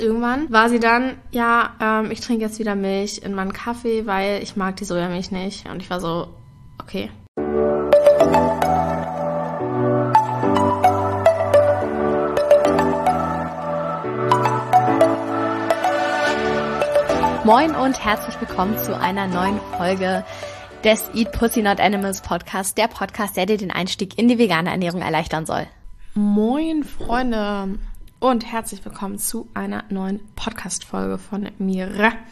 irgendwann war sie dann, ja, ich trinke jetzt wieder Milch in meinen Kaffee, weil ich mag die Sojamilch nicht. Und ich war so, okay. Moin und herzlich willkommen zu einer neuen Folge des Eat Pussy Not Animals Podcast, der Podcast, der dir den Einstieg in die vegane Ernährung erleichtern soll. Moin Freunde und herzlich willkommen zu einer neuen Podcast-Folge von mir.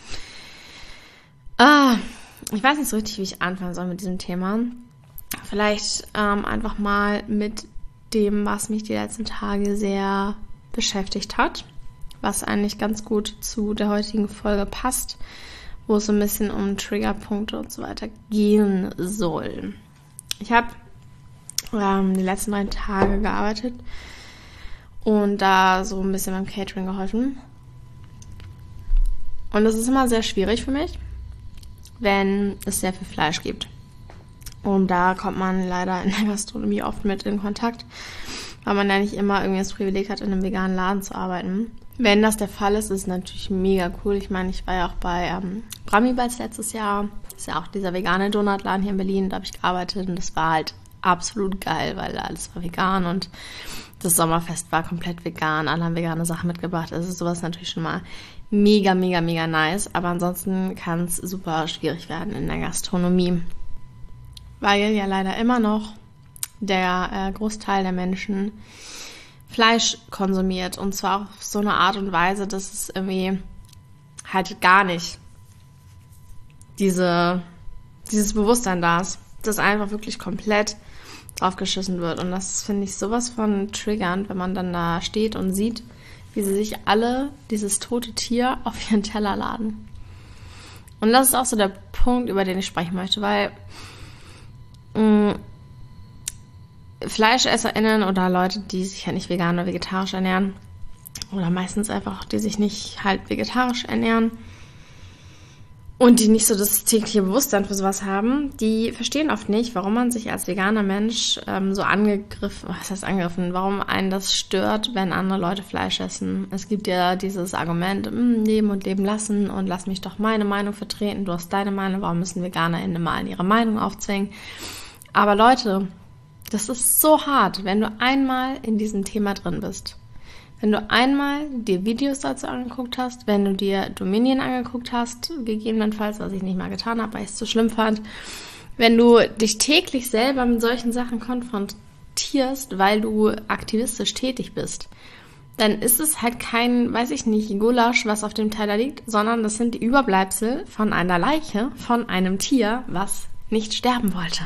Ich weiß nicht so richtig, wie ich anfangen soll mit diesem Thema. Vielleicht einfach mal mit dem, was mich die letzten Tage sehr beschäftigt hat, was eigentlich ganz gut zu der heutigen Folge passt, wo es so ein bisschen um Triggerpunkte und so weiter gehen soll. Ich habe die letzten 9 Tage gearbeitet und da so ein bisschen beim Catering geholfen. Und es ist immer sehr schwierig für mich, wenn es sehr viel Fleisch gibt. Und da kommt man leider in der Gastronomie oft mit in Kontakt, weil man ja nicht immer irgendwie das Privileg hat, in einem veganen Laden zu arbeiten. Wenn das der Fall ist, ist es natürlich mega cool. Ich meine, ich war ja auch bei Bramiballs letztes Jahr. Das ist ja auch dieser vegane Donutladen hier in Berlin. Da habe ich gearbeitet und das war halt absolut geil, weil da alles war vegan und das Sommerfest war komplett vegan. Alle haben vegane Sachen mitgebracht. Also sowas natürlich schon mal mega, mega, mega nice. Aber ansonsten kann es super schwierig werden in der Gastronomie. Weil ja leider immer noch der Großteil der Menschen Fleisch konsumiert und zwar auf so eine Art und Weise, dass es irgendwie halt gar nicht dieses Bewusstsein da ist, dass einfach wirklich komplett draufgeschissen wird. Und das finde ich sowas von triggernd, wenn man dann da steht und sieht, wie sie sich alle dieses tote Tier auf ihren Teller laden. Und das ist auch so der Punkt, über den ich sprechen möchte, weil FleischesserInnen oder Leute, die sich ja nicht vegan oder vegetarisch ernähren oder meistens einfach, die sich nicht halt vegetarisch ernähren und die nicht so das tägliche Bewusstsein für sowas haben, die verstehen oft nicht, warum man sich als veganer Mensch so warum einen das stört, wenn andere Leute Fleisch essen. Es gibt ja dieses Argument, leben und leben lassen und lass mich doch meine Meinung vertreten, du hast deine Meinung, warum müssen VeganerInnen mal ihre Meinung aufzwingen? Aber Leute, das ist so hart, wenn du einmal in diesem Thema drin bist. Wenn du einmal dir Videos dazu angeguckt hast, wenn du dir Dominion angeguckt hast, gegebenenfalls, was ich nicht mal getan habe, weil ich es zu schlimm fand, wenn du dich täglich selber mit solchen Sachen konfrontierst, weil du aktivistisch tätig bist, dann ist es halt kein, weiß ich nicht, Gulasch, was auf dem Teller liegt, sondern das sind die Überbleibsel von einer Leiche, von einem Tier, was nicht sterben wollte.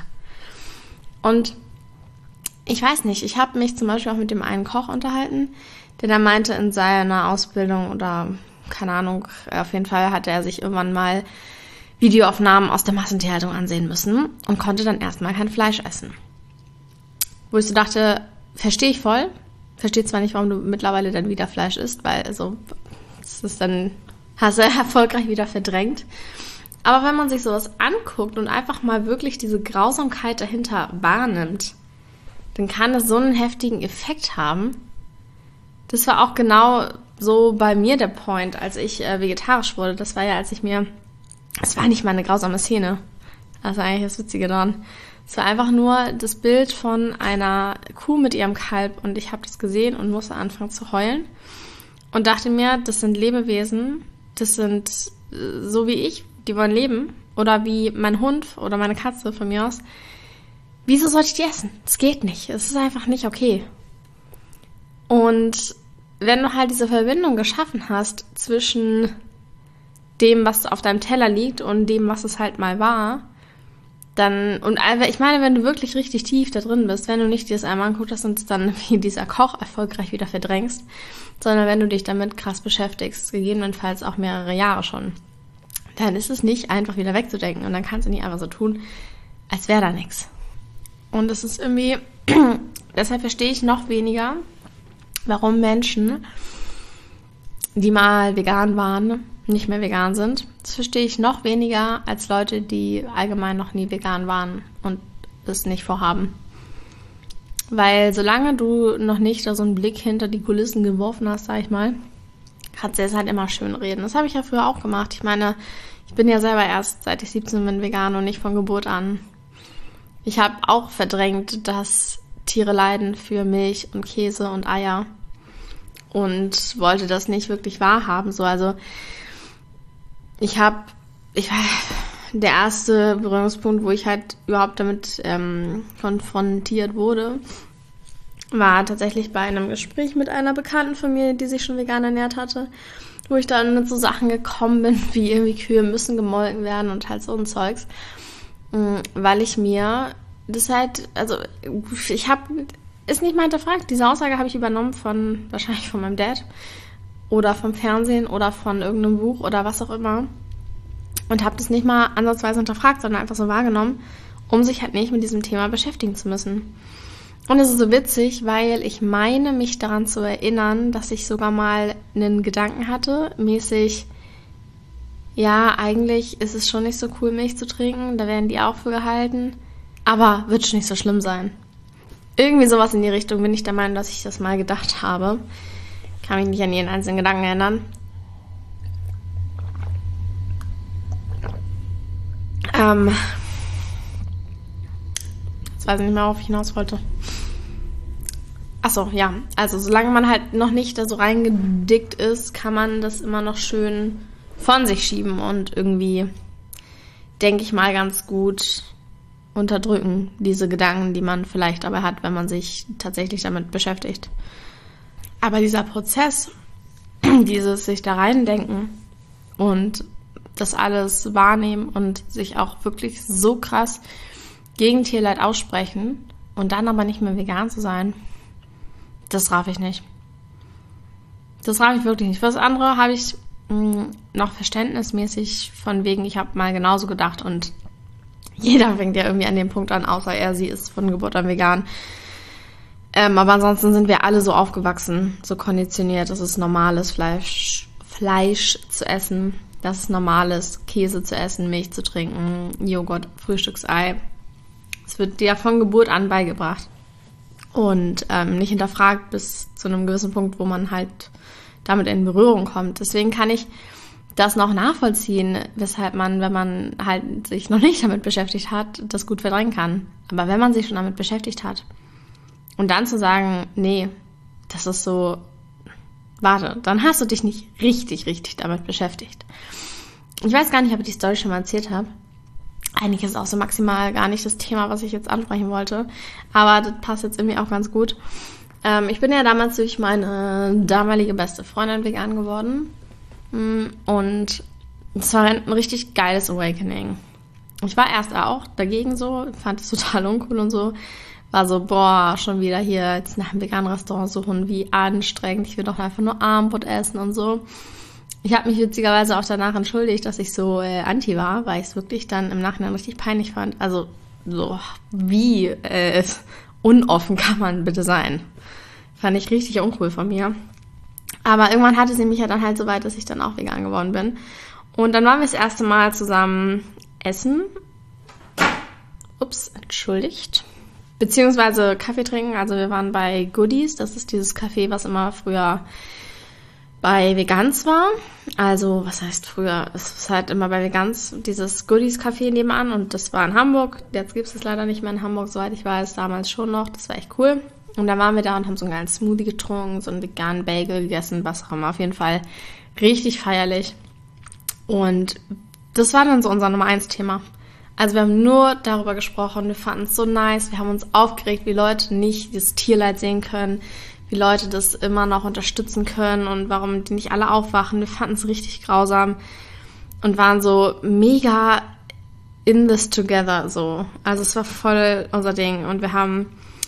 Und ich weiß nicht, ich habe mich zum Beispiel auch mit dem einen Koch unterhalten, der da meinte, in seiner Ausbildung oder keine Ahnung, auf jeden Fall hatte er sich irgendwann mal Videoaufnahmen aus der Massentierhaltung ansehen müssen und konnte dann erstmal kein Fleisch essen. Wo ich so dachte, verstehe ich voll, verstehe zwar nicht, warum du mittlerweile dann wieder Fleisch isst, weil also das ist dann, hast du erfolgreich wieder verdrängt. Aber wenn man sich sowas anguckt und einfach mal wirklich diese Grausamkeit dahinter wahrnimmt, dann kann es so einen heftigen Effekt haben. Das war auch genau so bei mir der Point, als ich vegetarisch wurde. Das war ja, es war nicht mal eine grausame Szene. Das war eigentlich das Witzige daran. Es war einfach nur das Bild von einer Kuh mit ihrem Kalb und ich habe das gesehen und musste anfangen zu heulen und dachte mir, das sind Lebewesen, das sind so wie ich, die wollen leben oder wie mein Hund oder meine Katze von mir aus. Wieso sollte ich die essen? Das geht nicht. Es ist einfach nicht okay. Und wenn du halt diese Verbindung geschaffen hast zwischen dem, was auf deinem Teller liegt und dem, was es halt mal war, dann, und ich meine, wenn du wirklich richtig tief da drin bist, wenn du nicht dir das einmal anguckt hast und es dann wie dieser Koch erfolgreich wieder verdrängst, sondern wenn du dich damit krass beschäftigst, gegebenenfalls auch mehrere Jahre schon, dann ist es nicht einfach wieder wegzudenken und dann kannst du nicht einfach so tun, als wäre da nichts. Und es ist irgendwie, deshalb verstehe ich noch weniger, warum Menschen, die mal vegan waren, nicht mehr vegan sind. Das verstehe ich noch weniger als Leute, die allgemein noch nie vegan waren und es nicht vorhaben. Weil solange du noch nicht da so einen Blick hinter die Kulissen geworfen hast, sag ich mal, Kannst du jetzt halt immer schön reden. Das habe ich ja früher auch gemacht. Ich meine, ich bin ja selber erst, seit ich 17 bin, vegan und nicht von Geburt an. Ich habe auch verdrängt, dass Tiere leiden für Milch und Käse und Eier und wollte das nicht wirklich wahrhaben. So, also der erste Berührungspunkt, wo ich halt überhaupt damit konfrontiert wurde, war tatsächlich bei einem Gespräch mit einer Bekannten von mir, die sich schon vegan ernährt hatte, wo ich dann mit so Sachen gekommen bin, wie irgendwie Kühe müssen gemolken werden und halt so ein Zeugs, weil ich mir das halt, also ist nicht mal hinterfragt. Diese Aussage habe ich übernommen wahrscheinlich von meinem Dad oder vom Fernsehen oder von irgendeinem Buch oder was auch immer und habe das nicht mal ansatzweise hinterfragt, sondern einfach so wahrgenommen, um sich halt nicht mit diesem Thema beschäftigen zu müssen. Und es ist so witzig, weil ich meine, mich daran zu erinnern, dass ich sogar mal einen Gedanken hatte, mäßig, ja, eigentlich ist es schon nicht so cool, Milch zu trinken, da werden die auch für gehalten, aber wird schon nicht so schlimm sein. Irgendwie sowas in die Richtung bin ich der Meinung, dass ich das mal gedacht habe. Kann mich nicht an jeden einzelnen Gedanken erinnern. Jetzt weiß ich nicht mehr, worauf ich hinaus wollte. Achso, ja. Also solange man halt noch nicht da so reingedickt ist, kann man das immer noch schön von sich schieben und irgendwie, denke ich mal, ganz gut unterdrücken, diese Gedanken, die man vielleicht dabei hat, wenn man sich tatsächlich damit beschäftigt. Aber dieser Prozess, dieses sich da reindenken und das alles wahrnehmen und sich auch wirklich so krass gegen Tierleid aussprechen und dann aber nicht mehr vegan zu sein, das raff ich nicht. Das raff ich wirklich nicht. Für das andere habe ich noch verständnismäßig von wegen, ich habe mal genauso gedacht und jeder fängt ja irgendwie an dem Punkt an, außer sie ist von Geburt an vegan. Aber ansonsten sind wir alle so aufgewachsen, so konditioniert, dass es normal ist, Fleisch zu essen, dass es normal ist, Käse zu essen, Milch zu trinken, Joghurt, Frühstücksei. Es wird dir von Geburt an beigebracht und nicht hinterfragt bis zu einem gewissen Punkt, wo man halt damit in Berührung kommt. Deswegen kann ich das noch nachvollziehen, weshalb man, wenn man halt sich noch nicht damit beschäftigt hat, das gut verdrängen kann. Aber wenn man sich schon damit beschäftigt hat und dann zu sagen, nee, das ist so, warte, dann hast du dich nicht richtig damit beschäftigt. Ich weiß gar nicht, ob ich die Story schon mal erzählt habe. Eigentlich ist es auch so maximal gar nicht das Thema, was ich jetzt ansprechen wollte. Aber das passt jetzt irgendwie auch ganz gut. Ich bin ja damals durch meine damalige beste Freundin vegan geworden. Und es war ein richtig geiles Awakening. Ich war erst auch dagegen so, fand es total uncool und so. War so, boah, schon wieder hier jetzt nach einem veganen Restaurant suchen, wie anstrengend. Ich will doch einfach nur Abendbrot essen und so. Ich habe mich witzigerweise auch danach entschuldigt, dass ich so anti war, weil ich es wirklich dann im Nachhinein richtig peinlich fand. Also so, wie unoffen kann man bitte sein? Fand ich richtig uncool von mir. Aber irgendwann hatte sie mich ja dann halt so weit, dass ich dann auch vegan geworden bin. Und dann waren wir das erste Mal zusammen essen. Ups, entschuldigt. Beziehungsweise Kaffee trinken. Also wir waren bei Goodies. Das ist dieses Café, was immer früher bei Vegans war. Also, was heißt früher? Es ist halt immer bei Vegans dieses Goodies-Café nebenan. Und das war in Hamburg. Jetzt gibt es das leider nicht mehr in Hamburg, soweit ich weiß. Damals schon noch. Das war echt cool. Und dann waren wir da und haben so einen geilen Smoothie getrunken, so einen veganen Bagel gegessen, was auch immer. Auf jeden Fall richtig feierlich. Und das war dann so unser Nummer 1 Thema. Also wir haben nur darüber gesprochen, wir fanden es so nice, wir haben uns aufgeregt, wie Leute nicht das Tierleid sehen können, wie Leute das immer noch unterstützen können und warum die nicht alle aufwachen. Wir fanden es richtig grausam und waren so mega in this together so. Also es war voll unser Ding und wir haben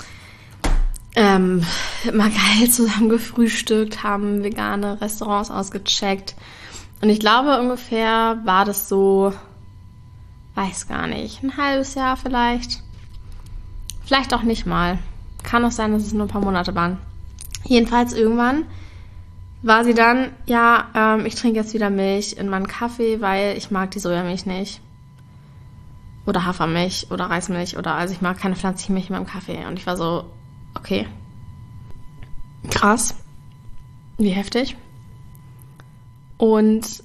immer geil zusammen gefrühstückt, haben vegane Restaurants ausgecheckt. Und ich glaube, ungefähr war das so, weiß gar nicht, ein halbes Jahr vielleicht. Vielleicht auch nicht mal. Kann auch sein, dass es nur ein paar Monate waren. Jedenfalls irgendwann war sie dann, ja, ich trinke jetzt wieder Milch in meinen Kaffee, weil ich mag die Sojamilch nicht. Oder Hafermilch oder Reismilch oder, also ich mag keine pflanzliche Milch in meinem Kaffee. Und ich war so, okay. Krass. Wie heftig. Und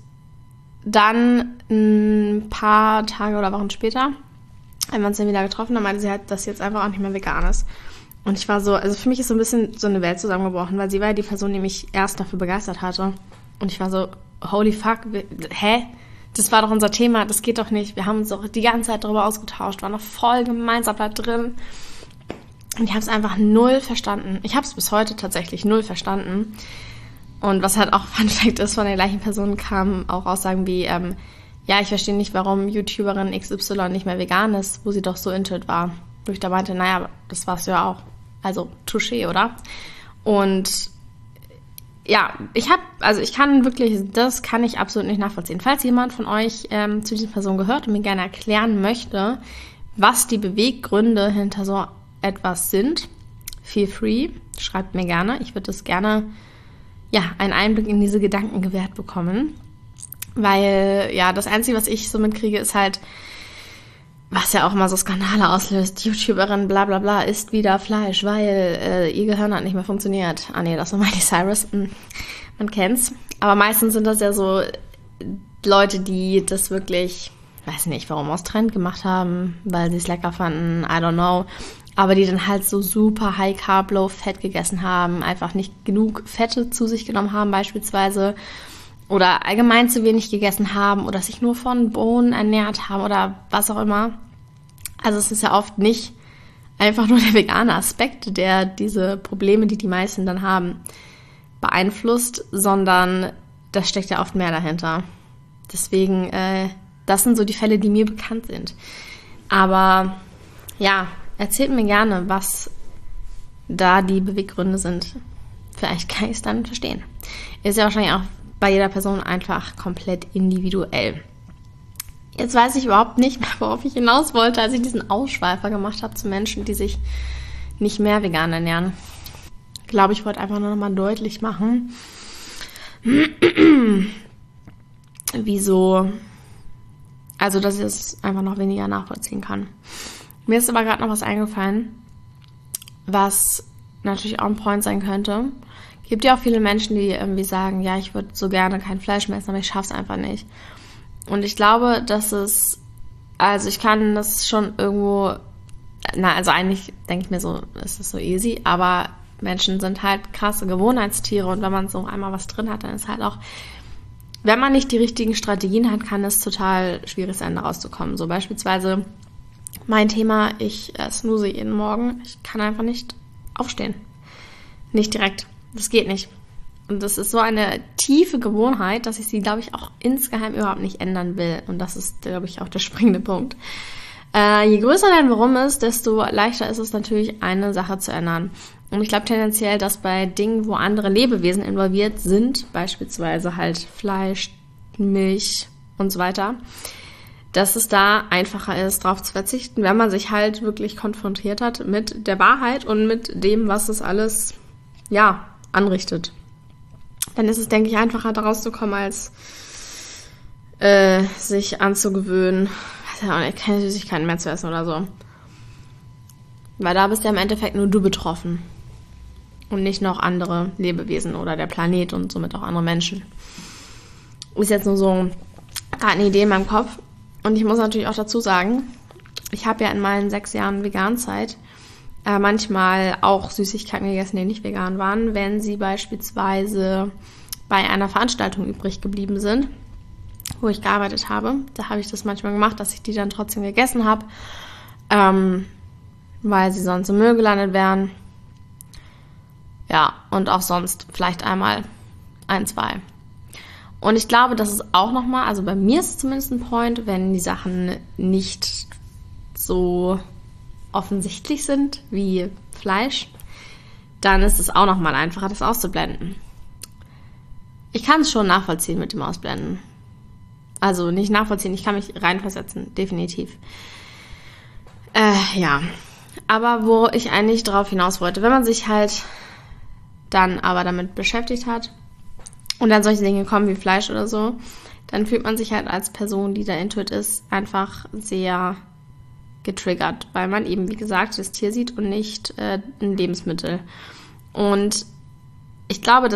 dann ein paar Tage oder Wochen später haben wir uns dann wieder getroffen, dann meinte sie halt, dass sie jetzt einfach auch nicht mehr vegan ist. Und ich war so, also für mich ist so ein bisschen so eine Welt zusammengebrochen, weil sie war ja die Person, die mich erst dafür begeistert hatte. Und ich war so, holy fuck, hä? Das war doch unser Thema, das geht doch nicht. Wir haben uns doch die ganze Zeit darüber ausgetauscht, waren noch voll gemeinsam da drin. Und ich habe es einfach null verstanden. Ich habe es bis heute tatsächlich null verstanden. Und was halt auch Fun Fact ist, von der gleichen Person kamen auch Aussagen wie, ja, ich verstehe nicht, warum YouTuberin XY nicht mehr vegan ist, wo sie doch so into it war. Wo ich da meinte, naja, das warst du ja auch. Also, touché, oder? Und ja, ich kann wirklich, das kann ich absolut nicht nachvollziehen. Falls jemand von euch zu dieser Person gehört und mir gerne erklären möchte, was die Beweggründe hinter so etwas sind, feel free, schreibt mir gerne. Ich würde das gerne, ja, einen Einblick in diese Gedanken gewährt bekommen. Weil, ja, das Einzige, was ich so mitkriege, ist halt, was ja auch mal so Skandale auslöst. YouTuberin bla bla bla isst wieder Fleisch, weil ihr Gehirn hat nicht mehr funktioniert. Ah nee, das war Miley Cyrus. Man kennt's. Aber meistens sind das ja so Leute, die das wirklich, weiß nicht, warum aus Trend gemacht haben, weil sie es lecker fanden, I don't know. Aber die dann halt so super High Carb, Low Fat gegessen haben, einfach nicht genug Fette zu sich genommen haben beispielsweise. Oder allgemein zu wenig gegessen haben oder sich nur von Bohnen ernährt haben oder was auch immer. Also es ist ja oft nicht einfach nur der vegane Aspekt, der diese Probleme, die die meisten dann haben, beeinflusst, sondern da steckt ja oft mehr dahinter. Deswegen, das sind so die Fälle, die mir bekannt sind. Aber ja, erzählt mir gerne, was da die Beweggründe sind. Vielleicht kann ich es dann verstehen. Ist ja wahrscheinlich auch bei jeder Person einfach komplett individuell. Jetzt weiß ich überhaupt nicht mehr, worauf ich hinaus wollte, als ich diesen Ausschweifer gemacht habe zu Menschen, die sich nicht mehr vegan ernähren. Ich glaube, ich wollte einfach nur noch mal deutlich machen, wieso, also dass ich es einfach noch weniger nachvollziehen kann. Mir ist aber gerade noch was eingefallen, was natürlich on point sein könnte. Gibt ja auch viele Menschen, die irgendwie sagen, ja, ich würde so gerne kein Fleisch mehr essen, aber ich schaff's einfach nicht. Und ich glaube, dass also ich kann das schon irgendwo, also eigentlich denke ich mir so, ist das so easy, aber Menschen sind halt krasse Gewohnheitstiere und wenn man so einmal was drin hat, dann ist halt auch, wenn man nicht die richtigen Strategien hat, kann es total schwierig sein, da rauszukommen. So beispielsweise mein Thema, ich snooze jeden Morgen, ich kann einfach nicht aufstehen. Nicht direkt. Das geht nicht. Und das ist so eine tiefe Gewohnheit, dass ich sie, glaube ich, auch insgeheim überhaupt nicht ändern will. Und das ist, glaube ich, auch der springende Punkt. Je größer dein Warum ist, desto leichter ist es natürlich, eine Sache zu ändern. Und ich glaube tendenziell, dass bei Dingen, wo andere Lebewesen involviert sind, beispielsweise halt Fleisch, Milch und so weiter, dass es da einfacher ist, darauf zu verzichten, wenn man sich halt wirklich konfrontiert hat mit der Wahrheit und mit dem, was es alles, ja, anrichtet. Dann ist es, denke ich, einfacher, da rauszukommen, als sich anzugewöhnen, weiß ja auch nicht, keine Süßigkeiten mehr zu essen oder so. Weil da bist ja im Endeffekt nur du betroffen. Und nicht noch andere Lebewesen oder der Planet und somit auch andere Menschen. Ist jetzt nur so gerade eine Idee in meinem Kopf. Und ich muss natürlich auch dazu sagen, ich habe ja in meinen 6 Jahren Veganzeit manchmal auch Süßigkeiten gegessen, die nicht vegan waren, wenn sie beispielsweise bei einer Veranstaltung übrig geblieben sind, wo ich gearbeitet habe. Da habe ich das manchmal gemacht, dass ich die dann trotzdem gegessen habe, weil sie sonst im Müll gelandet wären. Ja, und auch sonst vielleicht einmal 1, 2. Und ich glaube, das ist auch nochmal, also bei mir ist es zumindest ein Point, wenn die Sachen nicht so offensichtlich sind wie Fleisch, dann ist es auch nochmal einfacher, das auszublenden. Ich kann es schon nachvollziehen mit dem Ausblenden. Also nicht nachvollziehen, ich kann mich reinversetzen, definitiv. Ja, aber wo ich eigentlich drauf hinaus wollte, wenn man sich halt dann aber damit beschäftigt hat und dann solche Dinge kommen wie Fleisch oder so, dann fühlt man sich halt als Person, die da intuit ist, einfach sehr getriggert, weil man eben, wie gesagt, das Tier sieht und nicht ein Lebensmittel. Und ich glaube, dass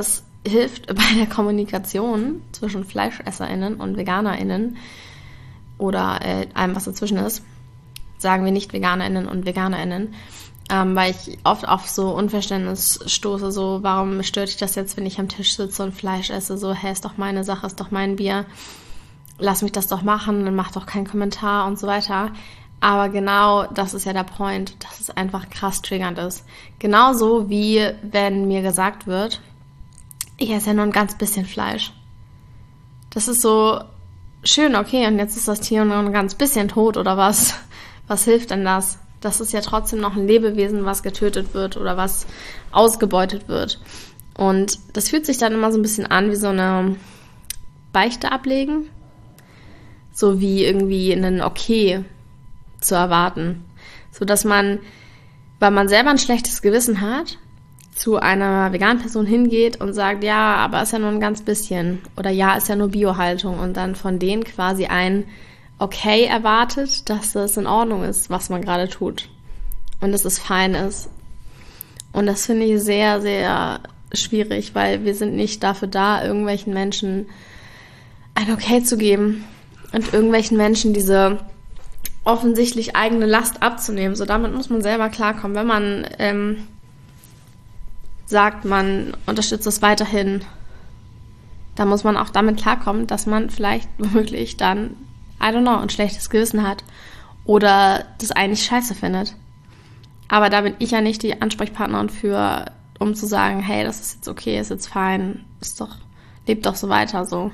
hilft bei der Kommunikation zwischen FleischesserInnen und VeganerInnen oder allem, was dazwischen ist. Sagen wir nicht VeganerInnen und VeganerInnen, weil ich oft auf so Unverständnis stoße, so, warum stört dich das jetzt, wenn ich am Tisch sitze und Fleisch esse, so, hey, ist doch meine Sache, ist doch mein Bier, lass mich das doch machen, dann mach doch keinen Kommentar und so weiter. Aber genau das ist ja der Point, dass es einfach krass triggernd ist. Genauso wie wenn mir gesagt wird, ich esse ja nur ein ganz bisschen Fleisch. Das ist so schön, okay, und jetzt ist das Tier nur ein ganz bisschen tot oder was? Was hilft denn das? Das ist ja trotzdem noch ein Lebewesen, was getötet wird oder was ausgebeutet wird. Und das fühlt sich dann immer so ein bisschen an wie so eine Beichte ablegen. So wie irgendwie einen Okay zu erwarten. So dass man, weil man selber ein schlechtes Gewissen hat, zu einer veganen Person hingeht und sagt, ja, aber ist ja nur ein ganz bisschen. Oder ja, ist ja nur Biohaltung. Und dann von denen quasi ein Okay erwartet, dass das in Ordnung ist, was man gerade tut. Und dass es fein ist. Und das finde ich sehr, sehr schwierig, weil wir sind nicht dafür da, irgendwelchen Menschen ein Okay zu geben und irgendwelchen Menschen diese offensichtlich eigene Last abzunehmen. So, damit muss man selber klarkommen. Wenn man sagt, man unterstützt es weiterhin, dann muss man auch damit klarkommen, dass man vielleicht womöglich dann, I don't know, ein schlechtes Gewissen hat oder das eigentlich scheiße findet. Aber da bin ich ja nicht die Ansprechpartnerin für, um zu sagen, hey, das ist jetzt okay, ist jetzt fein, lebt doch so weiter so.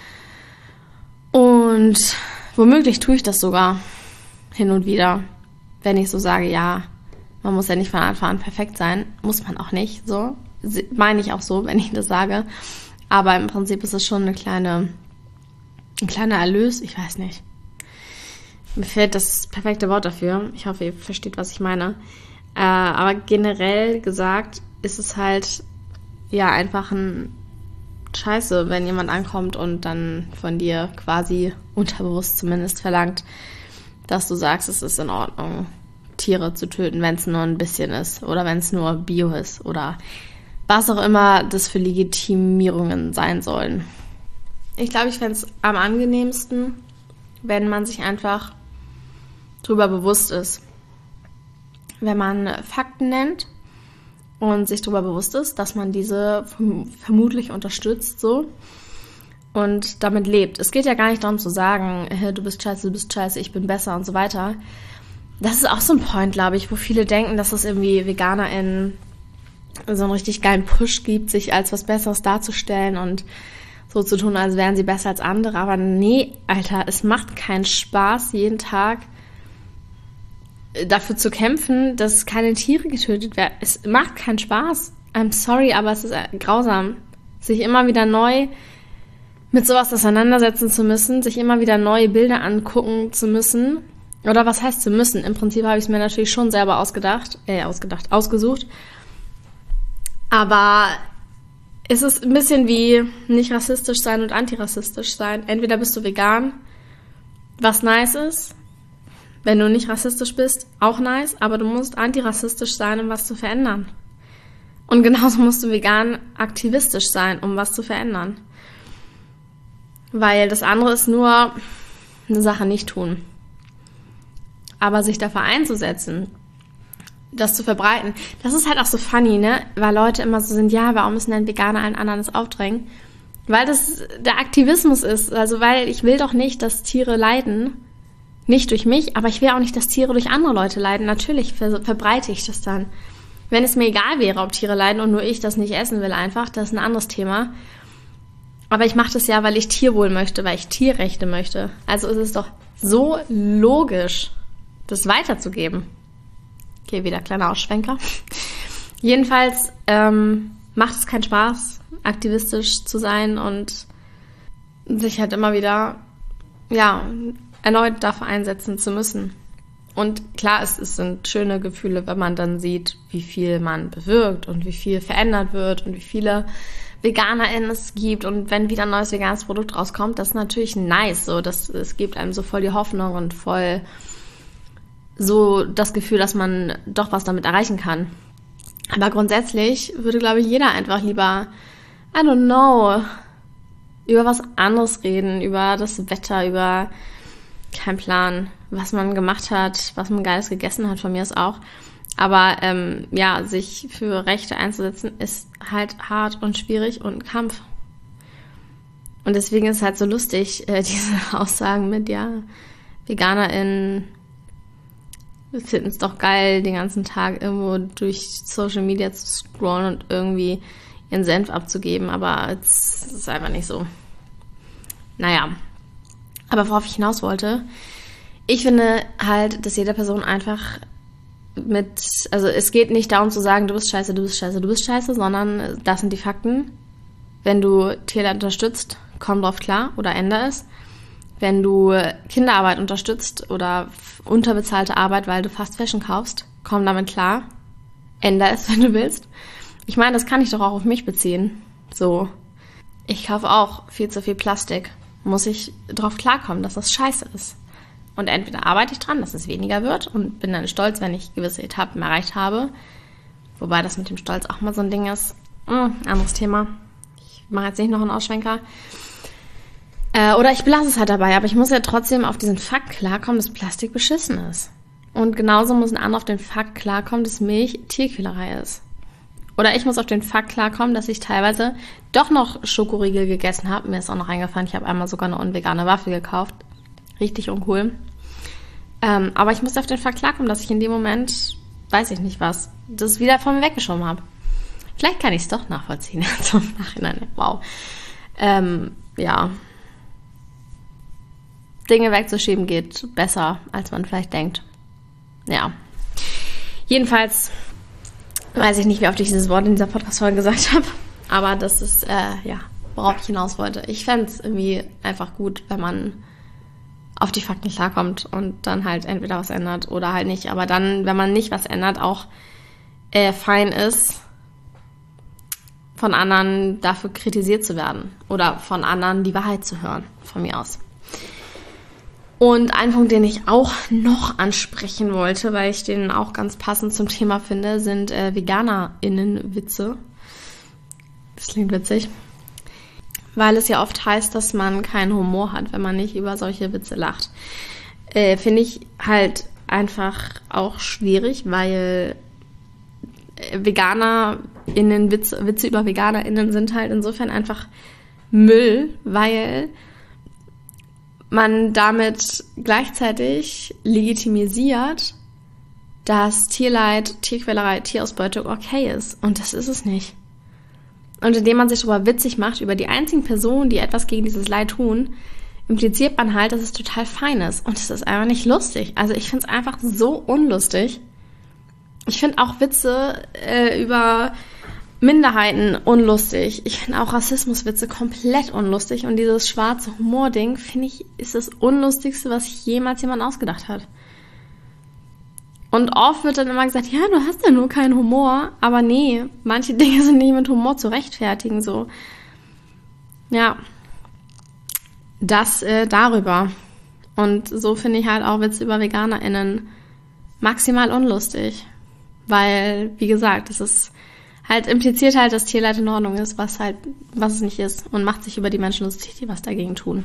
Und womöglich tue ich das sogar hin und wieder, wenn ich so sage, ja, man muss ja nicht von Anfang an perfekt sein, muss man auch nicht, so. Meine ich auch so, wenn ich das sage. Aber im Prinzip ist es schon ein kleiner Erlös, ich weiß nicht. Mir fehlt das perfekte Wort dafür. Ich hoffe, ihr versteht, was ich meine. Aber generell gesagt ist es halt ja einfach ein Scheiße, wenn jemand ankommt und dann von dir quasi unterbewusst zumindest verlangt, dass du sagst, es ist in Ordnung, Tiere zu töten, wenn es nur ein bisschen ist oder wenn es nur Bio ist oder was auch immer das für Legitimierungen sein sollen. Ich glaube, ich fände es am angenehmsten, wenn man sich einfach drüber bewusst ist. Wenn man Fakten nennt und sich darüber bewusst ist, dass man diese vermutlich unterstützt so und damit lebt. Es geht ja gar nicht darum zu sagen, hey, du bist scheiße, ich bin besser und so weiter. Das ist auch so ein Point, glaube ich, wo viele denken, dass es irgendwie VeganerInnen so einen richtig geilen Push gibt, sich als was Besseres darzustellen und so zu tun, als wären sie besser als andere. Aber nee, Alter, es macht keinen Spaß, jeden Tag dafür zu kämpfen, dass keine Tiere getötet werden. Es macht keinen Spaß. I'm sorry, aber es ist grausam, sich immer wieder neu mit sowas auseinandersetzen zu müssen, sich immer wieder neue Bilder angucken zu müssen. Oder was heißt zu müssen? Im Prinzip habe ich es mir natürlich schon selber ausgesucht. Aber es ist ein bisschen wie nicht rassistisch sein und antirassistisch sein. Entweder bist du vegan, was nice ist. Wenn du nicht rassistisch bist, auch nice. Aber du musst antirassistisch sein, um was zu verändern. Und genauso musst du vegan aktivistisch sein, um was zu verändern. Weil das andere ist nur eine Sache nicht tun. Aber sich dafür einzusetzen, das zu verbreiten, das ist halt auch so funny, ne? Weil Leute immer so sind, ja, warum müssen denn Veganer allen anderen das aufdrängen? Weil das der Aktivismus ist. Also weil ich will doch nicht, dass Tiere leiden. Nicht durch mich, aber ich will auch nicht, dass Tiere durch andere Leute leiden. Natürlich verbreite ich das dann. Wenn es mir egal wäre, ob Tiere leiden und nur ich das nicht essen will einfach, das ist ein anderes Thema. Aber ich mache das ja, weil ich Tierwohl möchte, weil ich Tierrechte möchte. Also ist es doch so logisch, das weiterzugeben. Okay, wieder kleiner Ausschwenker. Jedenfalls macht es keinen Spaß, aktivistisch zu sein und sich halt immer wieder, ja, erneut dafür einsetzen zu müssen. Und klar, es sind schöne Gefühle, wenn man dann sieht, wie viel man bewirkt und wie viel verändert wird und wie viele VeganerInnen es gibt und wenn wieder ein neues veganes Produkt rauskommt, das ist natürlich nice. So, es gibt einem so voll die Hoffnung und voll so das Gefühl, dass man doch was damit erreichen kann. Aber grundsätzlich würde, glaube ich, jeder einfach lieber I don't know, über was anderes reden, über das Wetter, über, kein Plan, was man gemacht hat, was man Geiles gegessen hat, von mir aus auch. Aber ja, sich für Rechte einzusetzen, ist halt hart und schwierig und ein Kampf. Und deswegen ist es halt so lustig, diese Aussagen mit, ja, VeganerInnen finden es doch geil, den ganzen Tag irgendwo durch Social Media zu scrollen und irgendwie ihren Senf abzugeben. Aber es ist einfach nicht so. Naja, aber worauf ich hinaus wollte, ich finde halt, dass jede Person einfach also es geht nicht darum zu sagen, du bist scheiße, du bist scheiße, du bist scheiße, sondern das sind die Fakten. Wenn du Tierleid unterstützt, komm drauf klar oder ändere es. Wenn du Kinderarbeit unterstützt oder unterbezahlte Arbeit, weil du Fast Fashion kaufst, komm damit klar. Ändere es, wenn du willst. Ich meine, das kann ich doch auch auf mich beziehen. So, ich kaufe auch viel zu viel Plastik. Muss ich drauf klarkommen, dass das scheiße ist. Und entweder arbeite ich dran, dass es weniger wird und bin dann stolz, wenn ich gewisse Etappen erreicht habe. Wobei das mit dem Stolz auch mal so ein Ding ist. Anderes Thema. Ich mache jetzt nicht noch einen Ausschwenker. Oder ich belasse es halt dabei. Aber ich muss ja trotzdem auf diesen Fakt klarkommen, dass Plastik beschissen ist. Und genauso muss ein anderer auf den Fakt klarkommen, dass Milch Tierquälerei ist. Oder ich muss auf den Fakt klarkommen, dass ich teilweise doch noch Schokoriegel gegessen habe. Mir ist auch noch eingefallen, ich habe einmal sogar eine unvegane Waffel gekauft. Richtig uncool. Aber ich musste auf den Fakt klarkommen, dass ich in dem Moment, weiß ich nicht was, das wieder von mir weggeschoben habe. Vielleicht kann ich es doch nachvollziehen. Zum Nachhinein. Wow. Ja. Dinge wegzuschieben geht besser, als man vielleicht denkt. Ja. Jedenfalls weiß ich nicht, wie oft ich dieses Wort in dieser Podcast-Folge gesagt habe. Aber das ist, ja, worauf ich hinaus wollte. Ich fände es irgendwie einfach gut, wenn man auf die Fakten klarkommt und dann halt entweder was ändert oder halt nicht. Aber dann, wenn man nicht was ändert, auch fein ist, von anderen dafür kritisiert zu werden oder von anderen die Wahrheit zu hören, von mir aus. Und ein Punkt, den ich auch noch ansprechen wollte, weil ich den auch ganz passend zum Thema finde, sind VeganerInnen-Witze. Das klingt witzig. Weil es ja oft heißt, dass man keinen Humor hat, wenn man nicht über solche Witze lacht. Finde ich halt einfach auch schwierig, weil Witze über VeganerInnen sind halt insofern einfach Müll, weil man damit gleichzeitig legitimisiert, dass Tierleid, Tierquälerei, Tierausbeutung okay ist. Und das ist es nicht. Und indem man sich darüber witzig macht, über die einzigen Personen, die etwas gegen dieses Leid tun, impliziert man halt, dass es total fein ist. Und es ist einfach nicht lustig. Also ich finde es einfach so unlustig. Ich finde auch Witze über Minderheiten unlustig. Ich finde auch Rassismuswitze komplett unlustig. Und dieses schwarze Humor-Ding, finde ich, ist das Unlustigste, was jemals jemand ausgedacht hat. Und oft wird dann immer gesagt, ja, du hast ja nur keinen Humor. Aber nee, manche Dinge sind nicht mit Humor zu rechtfertigen, so. Ja. Das darüber. Und so finde ich halt auch Witze über VeganerInnen maximal unlustig. Weil, wie gesagt, es ist halt impliziert halt, dass Tierleid in Ordnung ist, was es nicht ist. Und macht sich über die Menschen lustig, die was dagegen tun.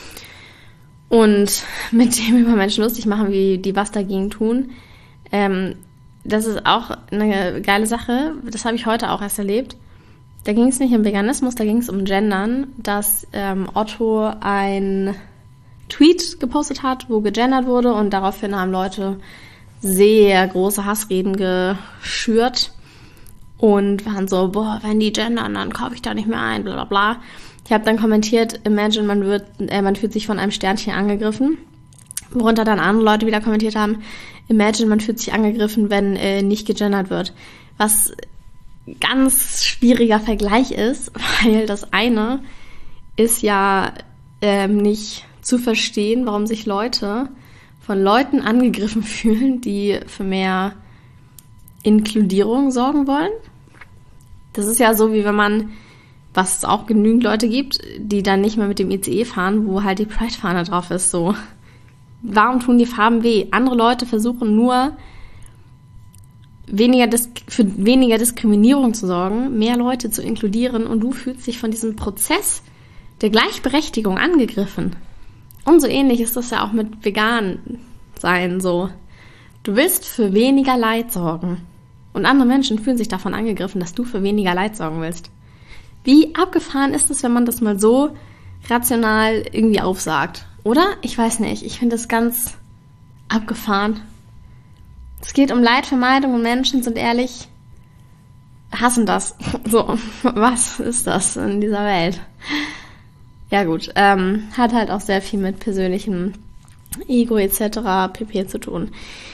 Und mit dem über Menschen lustig machen, wie die was dagegen tun, das ist auch eine geile Sache. Das habe ich heute auch erst erlebt. Da ging es nicht um Veganismus, da ging es um Gendern, dass Otto ein Tweet gepostet hat, wo gegendert wurde und daraufhin haben Leute sehr große Hassreden geschürt und waren so, boah, wenn die gendern, dann kaufe ich da nicht mehr ein, bla bla bla. Ich habe dann kommentiert, imagine, man fühlt sich von einem Sternchen angegriffen, worunter dann andere Leute wieder kommentiert haben, imagine, man fühlt sich angegriffen, wenn nicht gegendert wird. Was ganz schwieriger Vergleich ist, weil das eine ist ja nicht zu verstehen, warum sich Leute von Leuten angegriffen fühlen, die für mehr Inkludierung sorgen wollen. Das ist ja so, wie wenn man, was es auch genügend Leute gibt, die dann nicht mehr mit dem ICE fahren, wo halt die Pride-Fahne drauf ist. So, warum tun die Farben weh? Andere Leute versuchen nur, für weniger Diskriminierung zu sorgen, mehr Leute zu inkludieren und du fühlst dich von diesem Prozess der Gleichberechtigung angegriffen. Und so ähnlich ist das ja auch mit vegan sein so. Du willst für weniger Leid sorgen und andere Menschen fühlen sich davon angegriffen, dass du für weniger Leid sorgen willst. Wie abgefahren ist es, wenn man das mal so rational irgendwie aufsagt, oder? Ich weiß nicht, ich finde das ganz abgefahren. Es geht um Leidvermeidung und Menschen sind ehrlich, hassen das. So, was ist das in dieser Welt? Ja gut, hat halt auch sehr viel mit persönlichem Ego etc. pp. Zu tun.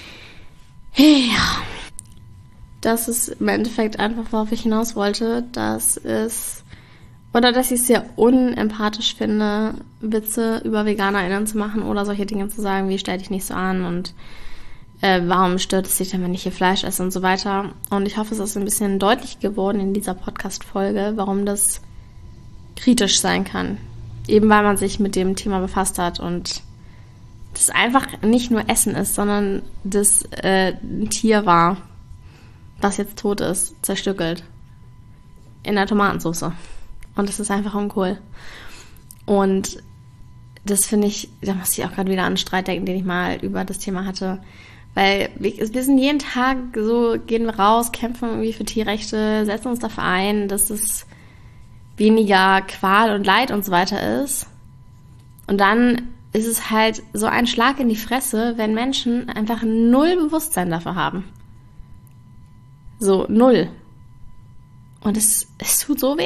Ja, das ist im Endeffekt einfach, worauf ich hinaus wollte, dass ich es sehr unempathisch finde, Witze über VeganerInnen zu machen oder solche Dinge zu sagen, wie stell dich nicht so an und warum stört es dich denn, wenn ich hier Fleisch esse und so weiter. Und ich hoffe, es ist ein bisschen deutlich geworden in dieser Podcast-Folge, warum das kritisch sein kann. Eben weil man sich mit dem Thema befasst hat und das einfach nicht nur Essen ist, sondern das ein Tier war, das jetzt tot ist, zerstückelt. In der Tomatensauce. Und das ist einfach uncool. Und das finde ich, da muss ich auch gerade wieder an einen Streit denken, den ich mal über das Thema hatte. Weil wir sind jeden Tag so, gehen wir raus, kämpfen irgendwie für Tierrechte, setzen uns dafür ein, dass es weniger Qual und Leid und so weiter ist. Und dann ist es halt so ein Schlag in die Fresse, wenn Menschen einfach null Bewusstsein dafür haben. So, null. Und es tut so weh.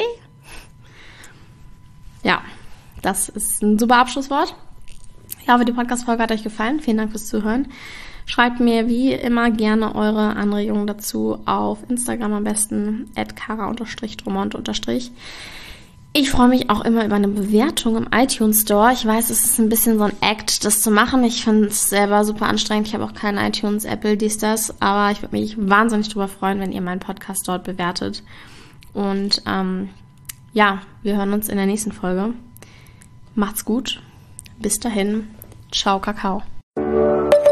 Ja, das ist ein super Abschlusswort. Ich hoffe, die Podcast-Folge hat euch gefallen. Vielen Dank fürs Zuhören. Schreibt mir wie immer gerne eure Anregungen dazu auf Instagram am besten @kara_dromont_. Ich freue mich auch immer über eine Bewertung im iTunes Store. Ich weiß, es ist ein bisschen so ein Act, das zu machen. Ich finde es selber super anstrengend. Ich habe auch keinen iTunes, Apple, das. Aber ich würde mich wahnsinnig darüber freuen, wenn ihr meinen Podcast dort bewertet. Und ja, wir hören uns in der nächsten Folge. Macht's gut. Bis dahin. Ciao, Kakao.